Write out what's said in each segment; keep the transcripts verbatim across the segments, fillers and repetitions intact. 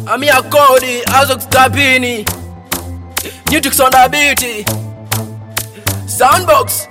Ami a Cody, Azok Stabini. Newtix on the beat. Soundbox.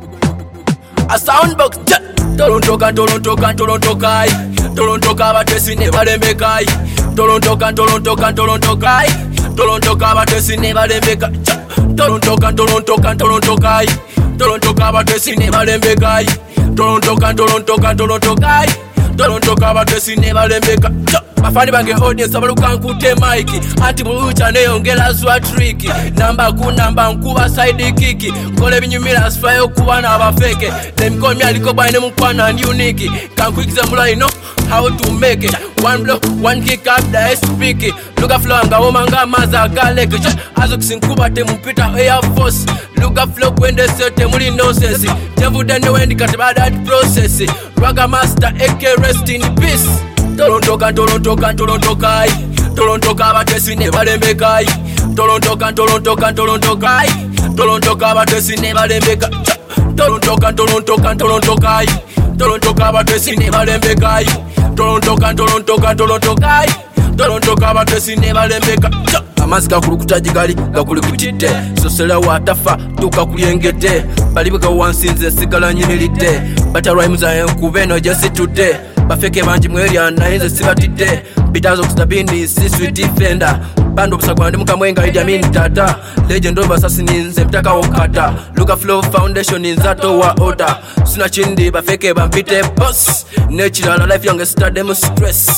A soundbox. Toronto can Toronto can Toronto kai. Toronto kaba tesi never dembe kai. Toronto can Toronto can Toronto kai. Toronto kaba tesi never dembe kai. Toronto can Toronto can Toronto kai. Toronto kaba tesi never dembe kai. Toronto can Toronto can Toronto kai. Toronto kaba tesi never dembe kai. Mafani bange audience abaluka nkute Mike anti bulucha neyongera zwa tricky namba ku namba nkuba side kiki nkole binyumira asfaye okuba n'abafeke them call me aliko bane mukwana and unique can quick zamula you know how to make it one blow one kick up the speak luka flow nga omanga maza galeke azo kisinkuba te mupita air force luka flow kwende sete muli nonsense tevude ne wendi kataba that process raga master aka rest in peace. Toronto can Toronto can Toronto kai. Toronto kaba tesi never dembe kai. Toronto can Toronto can Toronto kai. Toronto kaba tesi never dembe kai. Toronto can Toronto can Toronto kai. Toronto kaba tesi never dembe kai. Toronto can Toronto can Toronto kai. Toronto kaba tesi never dembe kai. Amasika kulukuta jigali gakulikutite sosela watafa tukakulyengete balibika wansinze sigala nyimirite bata rhymes ayenkubeno just today bafeke banji mweri anainze sibatite bitazo kustabini si sweet defender bando busagwandi mukamwenga Idi Amin tata legend of assassins mtaka okata Luka Flow Foundation inzato wa order sina chindi bafeke bampite boss natural life young stardom stress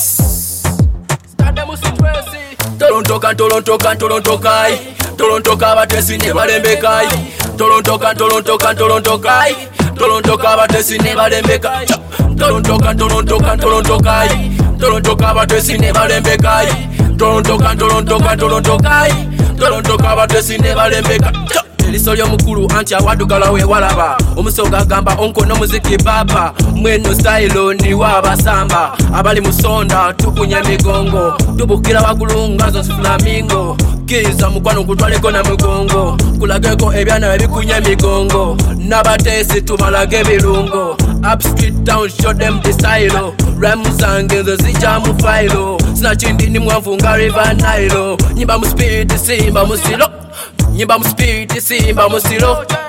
stardom stress. Toronto can Toronto can Toronto kai. Toronto kaba tesi never dembe kai. Toronto can Toronto can Toronto kai. Toronto kaba tesi never dembe kai. Toronto can Toronto can Toronto kai. Toronto kaba tesi never dembe kai. Toronto can Toronto can Toronto kai. Toronto kaba tesi never dembe kai. Lisolyo mukuru anti awadugala we walaba omusoga gamba onko no muziki baba mweno style ni waba samba abali musonda tukunye migongo tubukira bagulunga zo flamingo kiza mukwano kutwaleko na mugongo kulageko ebyana ebikunye migongo nabatesi tumalage bilungo up street town show them the style ramuzange zo zijamu file sina chindi ni mwavunga river Nile nyimba mu speed simba musilo Nyimba mu speed simba musilo